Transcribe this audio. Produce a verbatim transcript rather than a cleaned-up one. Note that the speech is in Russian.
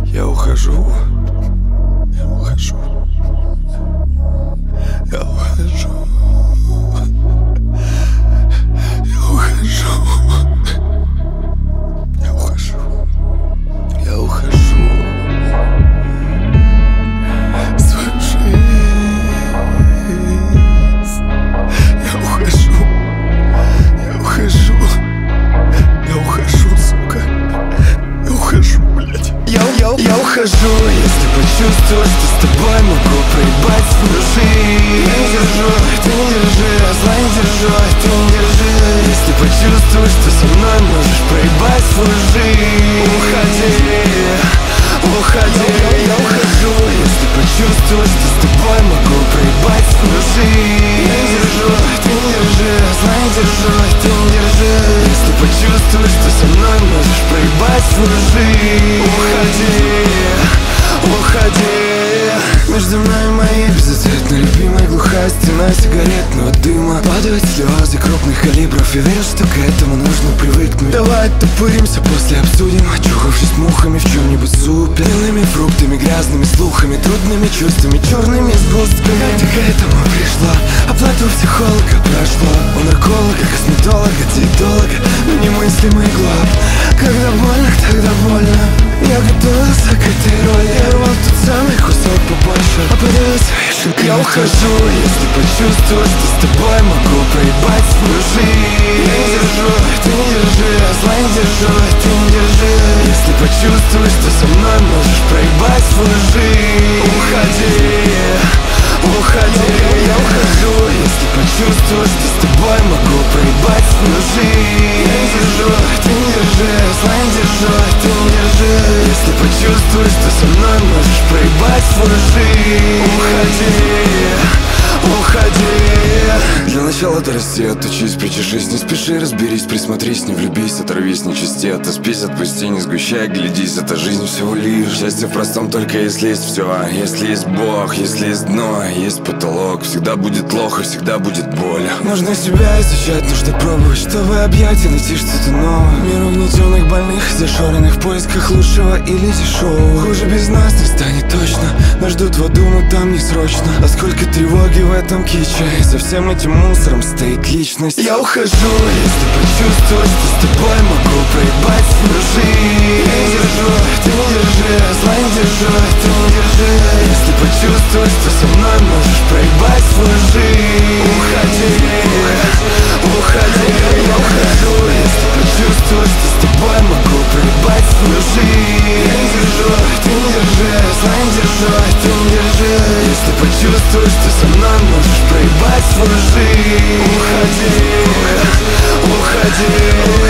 Я ухожу. Я ухожу. Я ухожу. Я ухожу. Я ухожу. Я ухожу. Свою жизнь. Я ухожу. Я ухожу. Я ухожу, сука. Я ухожу, блядь. Я, я, я ухожу, если почувствую, что с тобой могу проебать свою жизнь. Ты не держу, ты не держи, зла не держу, ты не держи. Если почувствуешь, что со мной можешь проебать свою жизнь. Уходи, уходи. Я, я ухожу, если почувствую, что с тобой могу проебать свою жизнь. Ты не держу, ты не держи, зла не держу, ты не держи. Если почувствуешь, что со мной можешь проебать свою жизнь. Уходи, уходи. Между мной и моей безответной любимой глухая стена сигаретного дыма. Падают слезы крупных калибров. Я верю, что к этому нужно привыкнуть. Давай оттопыримся, после обсудим, очухавшись мухами в чем-нибудь супер. Длинными фруктами, грязными слухами, трудными чувствами, черными сгустками. Как ты к этому пришла? Оплату психолога прошло. У нарколога, косметолога, диетолога, но немыслимый глад. Когда больно, тогда больно. Я готовился к этой роли. Я рвал тот самый кусок побольше, а подавился вишенкой. Я ухожу, если почувствую, что с тобой могу проебать свою жизнь. Я не держу, ты не держи, зла не держу, ты не держи. Если почувствуешь, что со мной можешь проебать свою жизнь. Уходи, уходи. Я ухожу, если почувствую, что с тобой могу проебать свою жизнь. Я не держу, ты не держи, зла не держу, ты не держи. Если почувствуешь, что со мной можешь проебать свою жизнь. Уходи, уходи. Для начала дорасти, отучись, причешись, не спеши, разберись, присмотрись, не влюбись, оторвись, не чисти, отоспись, отпусти, не сгущай, глядись, это жизнь всего лишь. Счастье в простом только если есть все, если есть Бог, если есть дно, есть потолок. Всегда будет плохо, всегда будет боль. Нужно себя изучать, нужно пробовать, чтобы объять и найти что-то новое. Мир угнетенных, больных, зашоренных в поисках лучшего или дешевого. Хуже без нас не станет точно, нас ждут в аду, но там не срочно. А сколько тревоги в этом киче, и за всем этим мусором стоит личность. Я ухожу, если почувствую, что с тобой могу проебать свою жизнь. Я не держу, ты не держи, зла не держу, ты не держи. Если почувствуешь, что со мной можешь проебать свою жизнь. Уходи, уходи. Я ухожу, если почувствую, что с тобой могу проебать свою жизнь. Я не держу, ты не держи, зла не держу, ты не держи. Если почувствуешь, что со мной можешь проебать свою жизнь. Уходи, уходи.